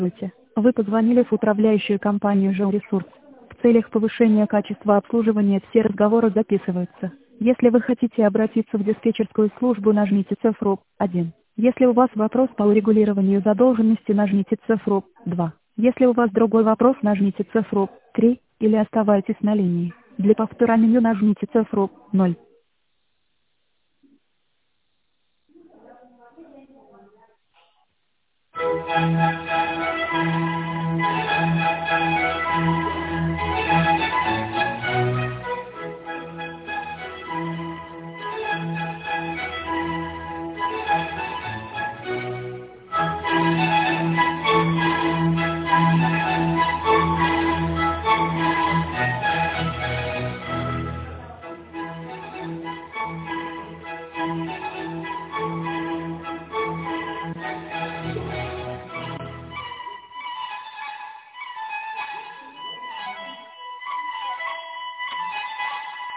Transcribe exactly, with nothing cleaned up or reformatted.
Здравствуйте. Вы позвонили в управляющую компанию «Жилресурс». В целях повышения качества обслуживания все разговоры записываются. Если вы хотите обратиться в диспетчерскую службу, нажмите цифру один. Если у вас вопрос по урегулированию задолженности, нажмите цифру два. Если у вас другой вопрос, нажмите цифру три или оставайтесь на линии. Для повтора меню нажмите цифру ноль.